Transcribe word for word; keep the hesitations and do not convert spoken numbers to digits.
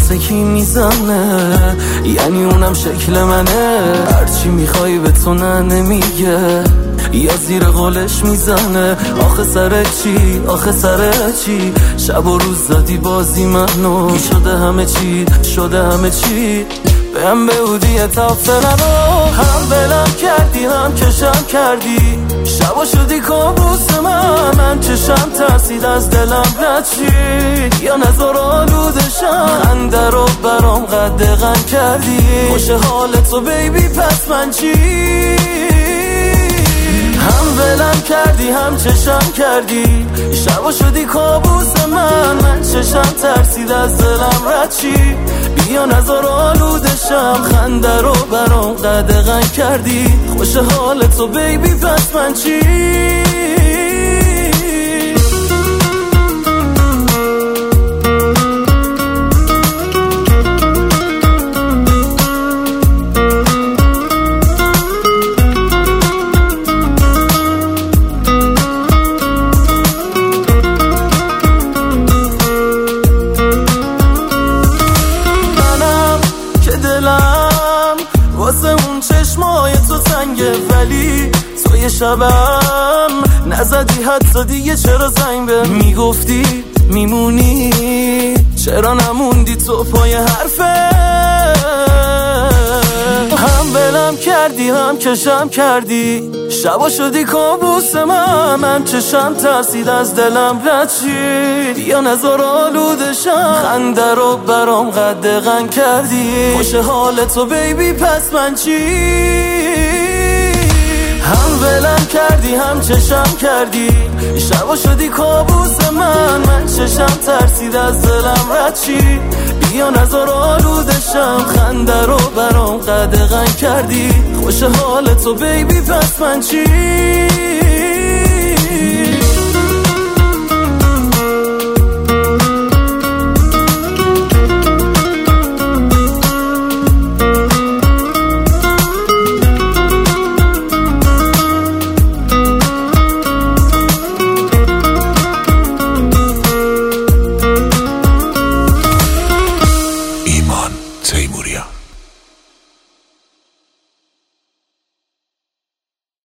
واسه کی میزنه، یعنی اونم شکل منه، هرچی میخوای به تو نه نمیگه یا زیر قولش میزنه. آخه سر چی، آخه سر چی، شب و روز زدی بازی منو، شده همه چی، شده همه چی، بهم به اودی تافته نرو. هم بلم کردی هم کشم کردی، شبا شدی کابوس من، من چشم ترسید از دلم نچید یا نظر آلودشم، خنده رو برام قدغن کردی، خوش حالتو بیبی پس من چی؟ هم ولم کردی هم چشم کردی، شبا شدی کابوس من، من چشم ترسید از دلم رد چی بیا نظر آلودشم، خنده رو برام قدغن کردی، خوش حالتو بیبی پس من چی؟ واسه اون چشمای تو تنگه، ولی تو یه شبم نزدی حتی دیگه چرا زنگ به میگفتی میمونی، چرا نموندی تو پای حرفه؟ هم بلم کردی هم کشم کردی، شبا شدی کابوس من، من چشم ترسید از دلم رد چید یا نظر آلودشم، خنده رو برام قدغن کردی، خوش حالتو بیبی پس من چی؟ هم ولم کردی هم چشم کردی، شبا شدی کابوس من، من چشم ترسید از دلم رد چید بیا نظر آلودشم، خنده رو برام قدغن کردی، خوش حالتو بیبی پس من چی؟